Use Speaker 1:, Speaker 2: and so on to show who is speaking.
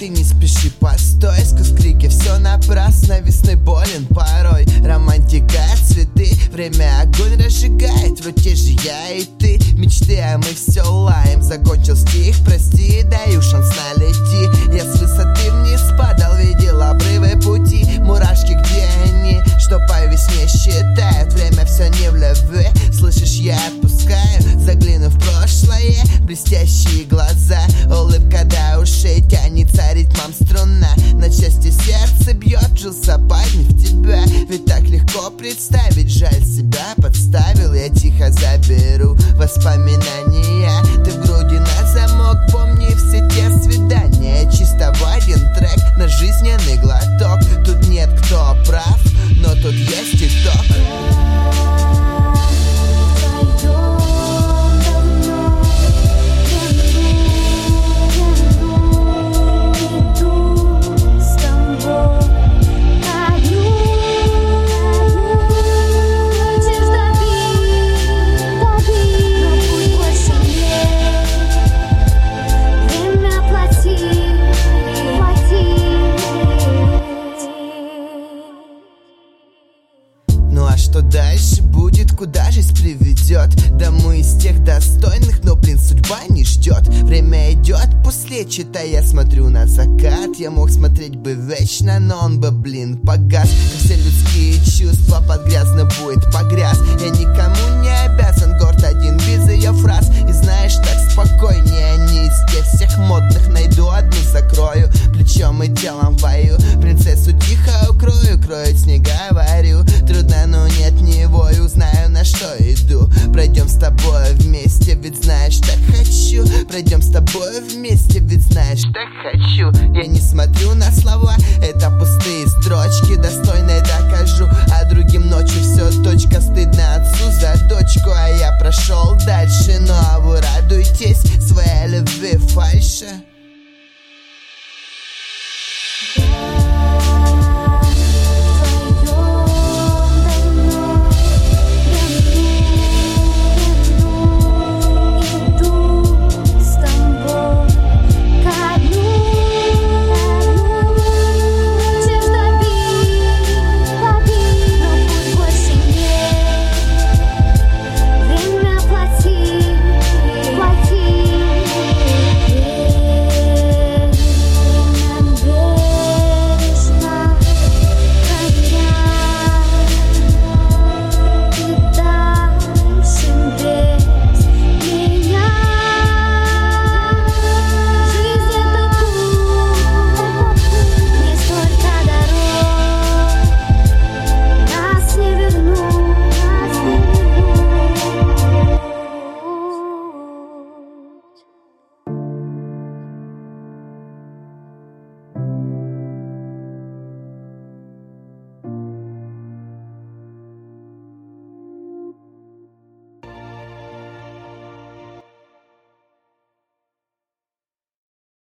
Speaker 1: ты не спеши, постой, сквозь крики все напрасно, весны болен порой. Романтика, цветы, время огонь разжигает. Вроде же я и ты, мечты, а мы все лаем. Закончил стих, прости, даю шанс налети. Я с высоты вниз падал, видел обрывы пути. Мурашки, где они, что по весне считают. Время все не в любви, слышишь, я отпускаю. Загляну в прошлое, блестящие глаза. Улыбка до ушей тянется ритмом струна. На части сердце бьет, жился парень в тебя. Ведь так легко представить, жаль, себя подставил. Я тихо заберу воспоминания. Ты в груди на замок, помни все те свидания. Чисто в один трек на жизненный глоток. Тут нет кто прав, но тут есть итог. Ну а что дальше будет, куда жизнь приведет? Да мы из тех достойных, но, блин, судьба не ждет. Время идет, после чита я смотрю на закат. Я мог смотреть бы вечно, но он бы, блин, погас. Как все людские чувства под грязно будет погряз. Я никому не обязан, горд один без ее фраз. И знаешь, так спокойнее, не из тех всех модных. Найду одну, закрою, плечом и телом бою. Принцессу тихо укрою, кроет снега, варю. Трудно, но нет него, и узнаю, на что иду. Пройдем с тобой вместе, ведь знаешь, так хочу. Пройдем с тобой вместе, ведь знаешь, так хочу. Я не смотрю на слова, это пустые строчки. Достойно докажу, а другим ночью все точка. Стыдно отцу за дочку, а я прошел дальше. Ну а вы радуйтесь своей любви фальши.